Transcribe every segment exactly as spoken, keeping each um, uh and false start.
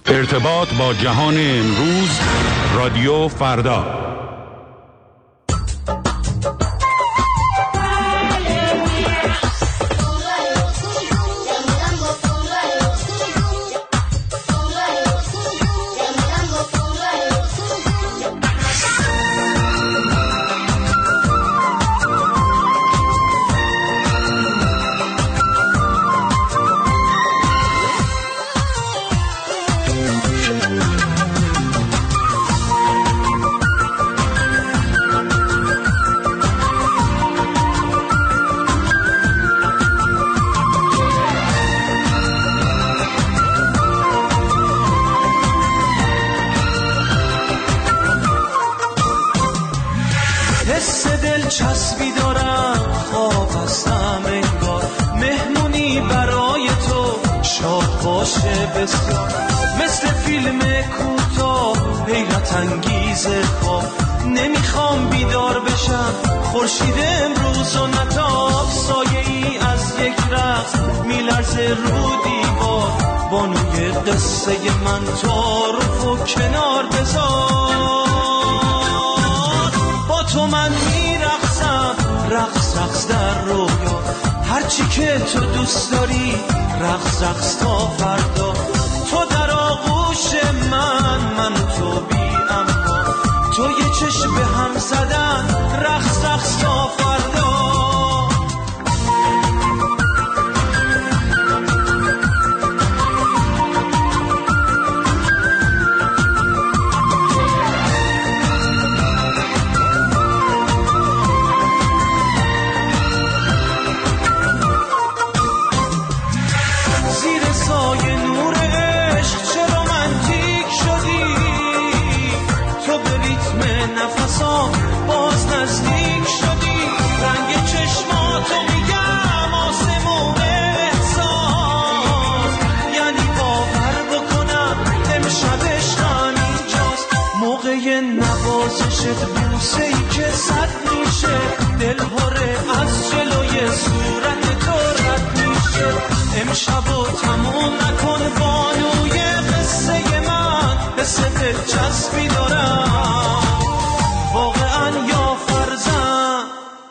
ارتباط با جهان امروز، رادیو فردا. مثل فیلم کوتاه حیرت انگیز خواب، نمیخوام بیدار بشم خورشید امروز و نتاب، سایه ای از یک رقص میلرزه رو دیوار، بانوی قصه من تعارف و کنار بذار. با تو من میرقصم رقص رقص در رویا، هرچی که تو دوست داری رقص رقص تا فردا. تو در آغوش من، من تو بی اما، تو یه چشم به هم زدن رقص رقص تا فردا. باز نزدیک شدی، رنگ چشماتو میگم آسمون احساس، یعنی باور بکنم امشب عشقم اینجاست. موقع نوازشت بوسه ای که صد میشه، دل هره از جلوی صورت تو رد میشه. امشبو تموم نکن بانوی قصه من، حس دلچسبی دارم واقعا یا فرزن.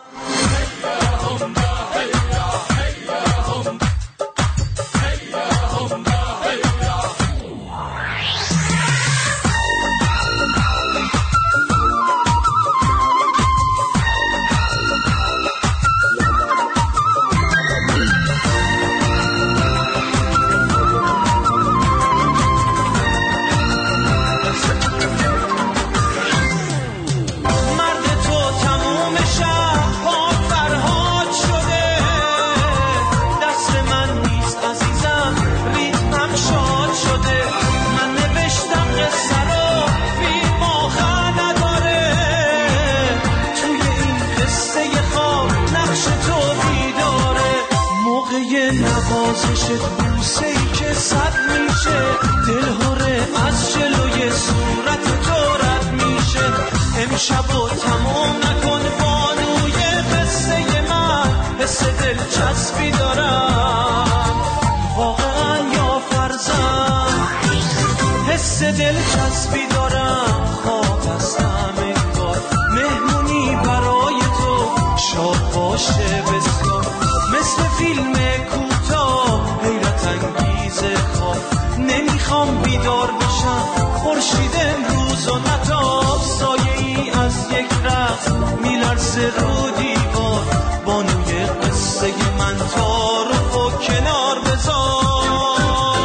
نوازشت بوسه ای که صد میشه، دل هره از جلوی صورت تو رد میشه. امشبو تموم نکن بانوی قصه من، حس دلچسبی دارم واقعا یا فرزن، حس دلچسبی دارم. خواب هستم انگار مهمونی برای تو، شاد باشه بسیار مثل فیلم کوتاه حیرت انگیز خواب، نمیخوام بیدار بشم خورشید امروز و نتاب، سایه ای از یک رقص میلرزه رو دیوار، بانوی قصه من تعارف و کنار بذار.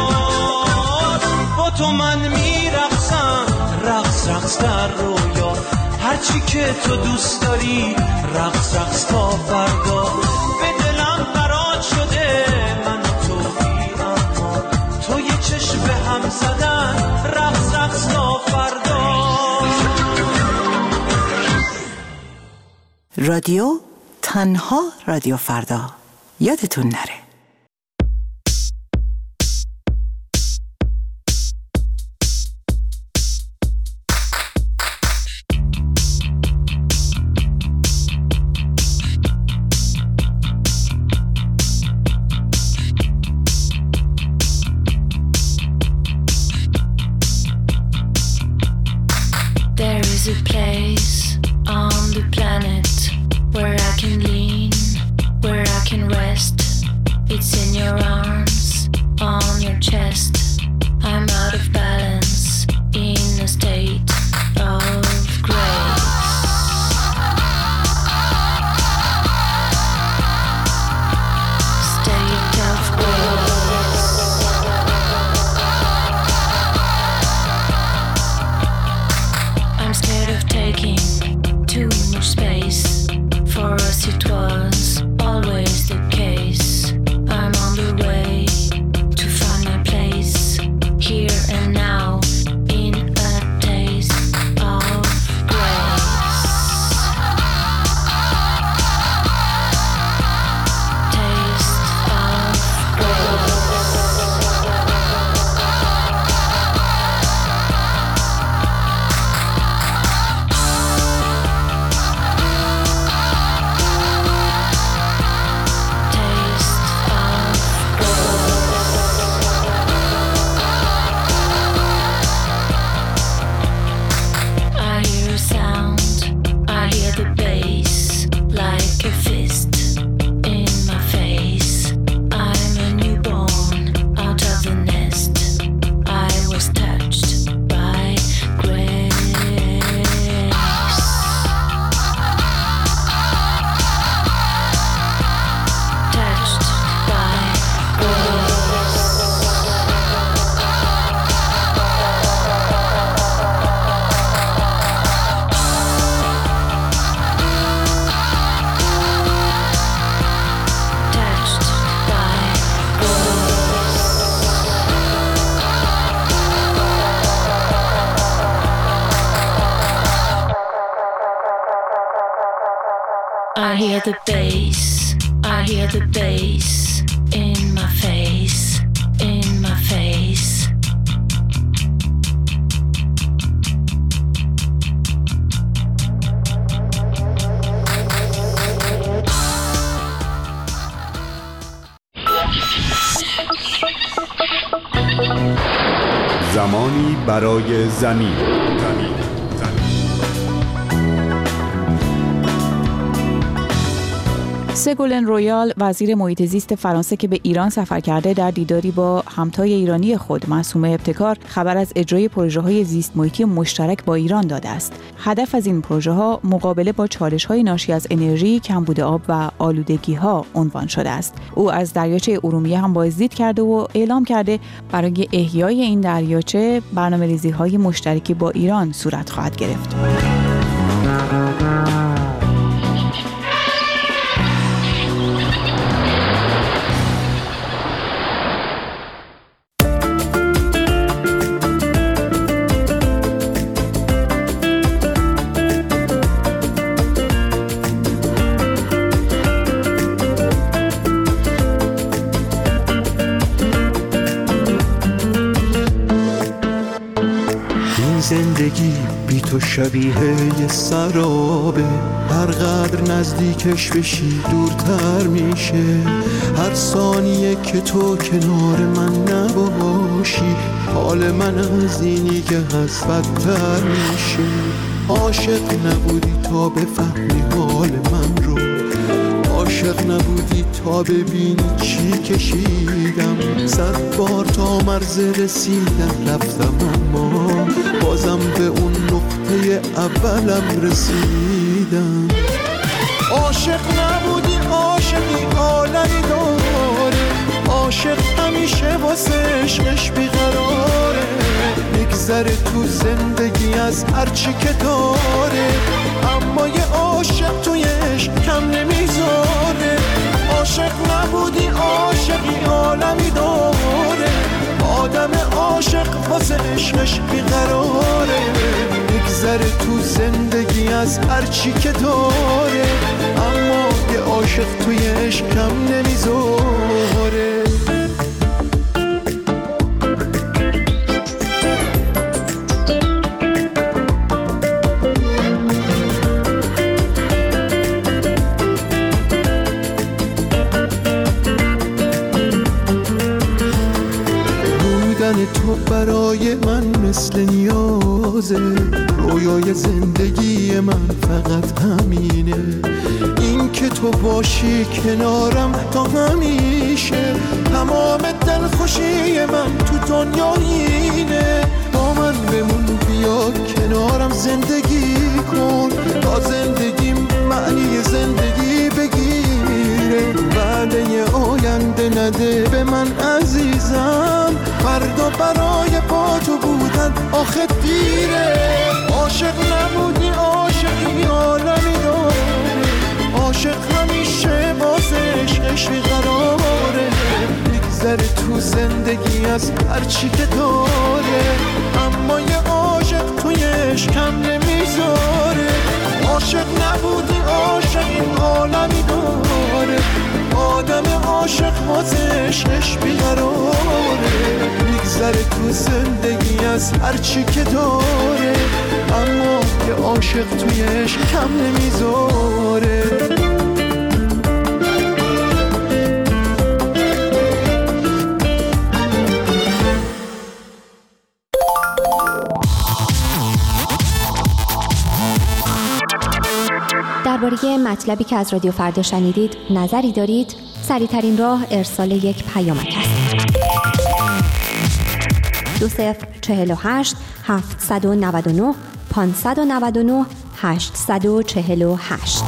با تو من میرقصم رقص رقص در رویا، هرچی که تو دوست داری رقص رقص تا فردا. به دلم قرار شده من و تو بی اما، تو یه چشم به هم زدن رقص رقص تا فردا. رادیو تنها رادیو فردا، یادتون نره. is a place on the planet where I can lean, where I can rest. It's in your arms, on your chest. I'm out of balance, in a state of grace. State of grace. I'm scared of taking too much space. For us it was always the case. I'm on the way to find my place, here and now, in a taste of grace. Taste of grace. I hear the bass, I hear the bass in my face, in my face. زمانی برای زمین. سگولن رویال وزیر محیط زیست فرانسه که به ایران سفر کرده در دیداری با همتای ایرانی خود معصومه ابتکار خبر از اجرای پروژه‌های زیست محیطی مشترک با ایران داده است. هدف از این پروژه‌ها مقابله با چالش‌های ناشی از انرژی، کمبود آب و آلودگی‌ها عنوان شده است. او از دریاچه ارومیه هم بازدید کرده و اعلام کرده برای احیای این دریاچه برنامه‌ریزی‌های مشترکی با ایران صورت خواهد گرفت. زندگی بی تو شبیه یه سرابه، هر قدر نزدیکش بشی دورتر میشه. هر ثانیه که تو کنار من نباشی، حال من از اینی که هست بدتر میشه. عاشق نبودی تا بفهمی حال من رو، عاشق نبودی تا ببینی چی کشیدم. صد بار تا مرز رسیدم رفتم، اما بازم به اون نقطه اولم رسیدم. عاشق نبودی عاشقی عالمی داره، عاشق همیشه واسه عشقش بیقراره. میگذره تو زندگی از هرچی که داره، اما یه عاشق توی عشق کم نمیذاره. عاشق نبودی عاشقی عالمی داره، آدم عاشق واسه عشقش بیقراره. میگذره تو زندگی از هرچی که داره، اما یه عاشق توی عشق کم نمیذاره. تو برای من مثل نیازه. رویای زندگی من فقط همینه، این که تو باشی کنارم تا همیشه. تمام دلخوشی من تو دنیا اینه، با من بمون بیا کنارم زندگی کن تا زندگیم معنی زندگی بگیره. وعده آینده نده به من عزیزم، فردا برای با تو بودن آخه دیره. عاشق نبودی عاشقی عالمی داره، عاشق همیشه بازش عشق قراره. بگذره تو زندگی از هرچی که داره، اما یه عاشق تویش کم نمیذاره. عاشق نبودی عاشق این عالمی داره، آدم عاشق بازش عشق بیقراره. بگذره تو زندگی از هرچی که داره، اما یه عاشق تویش کم نمیذاره. درباره مطلبی که از رادیو فردا شنیدید نظری دارید؟ سریع‌ترین راه ارسال یک پیامک است. دو صفر چهل و هشت هفتصد و نود و نه پانصد و نود و نه هشتصد و چهل و هشت.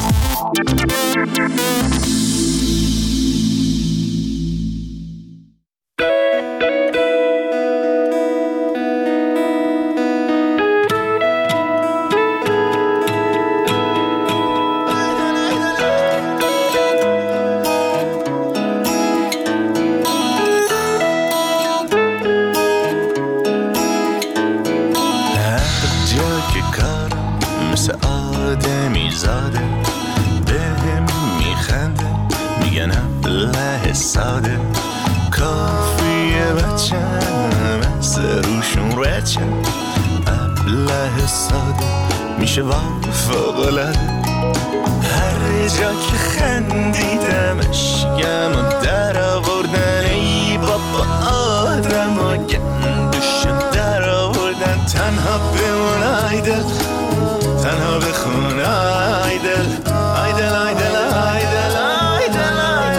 ساده کافیه بچم از روشون رچم. ابله ساده میشه وافق‌العاده، هر جا که خندیدمش گم در آوردن. ای بابا آدم ها گندشون در آوردن. تنها بمون آیدل، تنها بخون آیدل، آیدل آیدل آیدل آیدل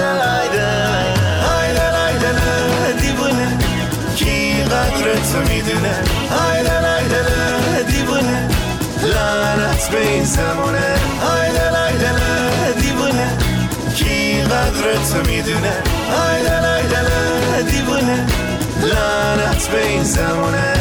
آیدل آیدل دیوونه کی قدرتو میدونه. آیدل آیدل دیوونه لعنت به این زمونه. آیدل آیدل دیوونه کی قدرتو میدونه. آیدل آیدل دیوونه لعنت به این زمونه.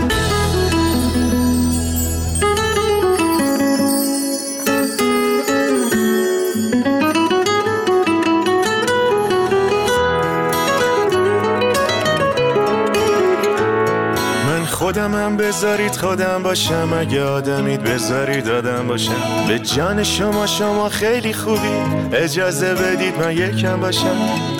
خودم هم بذارید خودم باشم، اگه آدمید بذارید آدم باشم. به جان شما شما خیلی خوبی، اجازه بدید من یکم باشم.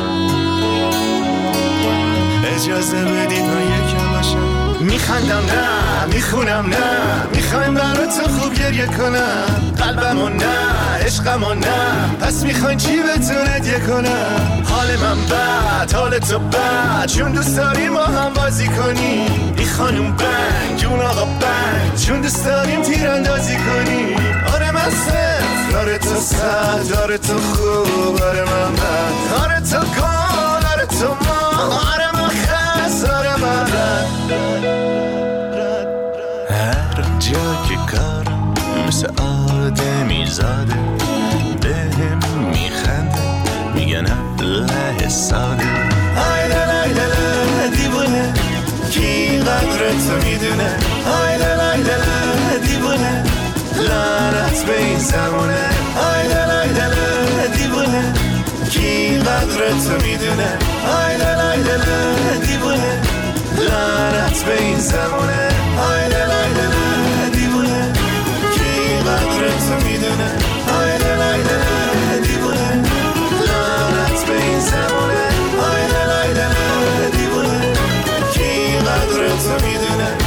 اجازه بدید من یکم باشم. میخندم نه میخونم نه، میخوایم براتون خوب گریه کنم. قلبمو نه عشقمو نه، پس میخواین چی بهتون هدیه کنم. حال من بد حال تو بد، چون دوست داریم ما هم بازی کنیم. این خانوم بنگ اون آقا بنگ، چون دوست داریم تیراندازی کنیم. آره من صفر آره تو صد، آره تو خوب آره من بد، آره تو گل آره تو ما، آره من خس آره من رد. هر جا که کارم مثل آدمی زاده، بهم میخنده میگن ابله ساده. آیدل آیدل دیوونه کی قدرتو میدونه. آیدل آیدل دیوونه لعنت به این زمونه. آیدل آیدل دیوونه کی قدرتو میدونه. آیدل آیدل دیوونه لعنت به این زمونه. آیدل آیدل دیوونه کی قدرتو میدونه. آیدل آیدل دیوونه لعنت به این زمونه. آیدل آیدل دیوونه کی قدرتو میدونه.